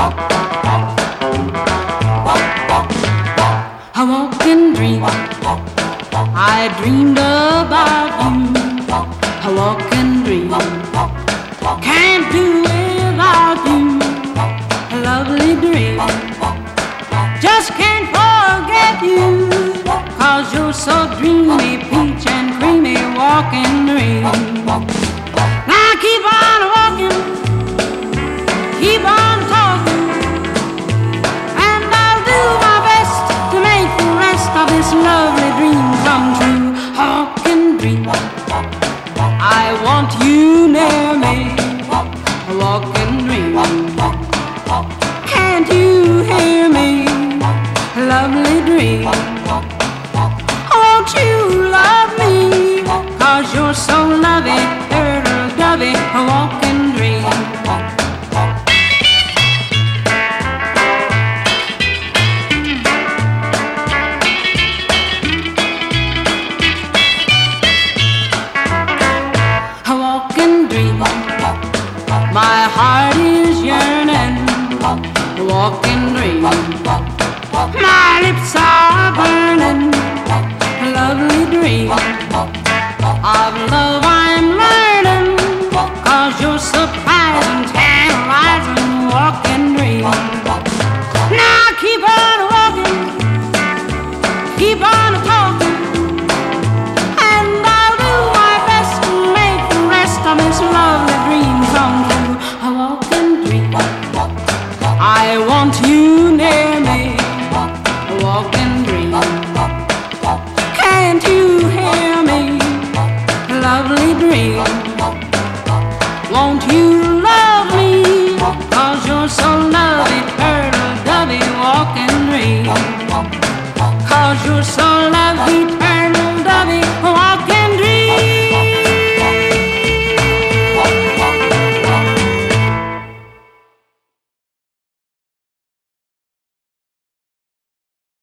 I walk and dream. I dreamed about you. I walk and dream. Can't do without you. A lovely dream. Just can't forget you. 'Cause you're so dreamy, peach and creamy, walking dream. Now keep on walking, keep on talking, and I'll do my best to make the rest of this lovely dream come true. I walk and dream. I want you near me. I walk and dream. Can't you hear me? Lovely dream. Won't you love me? 'Cause you're so lovely, turtle dovey, a walking dream. A walking dream. My heart is yearning, a walking dream. My lips are burning, a lovely dream. Of love I'm learning, 'cause you're surprising, tantalizing, walking dream. Now keep on walking, keep on talking, and I'll do my best to make the rest of this lovely dream come true. I walk and dream. I want you near me. I walk and dream. Can't you hear me? Lovely dream. Won't you love me? 'Cause you're so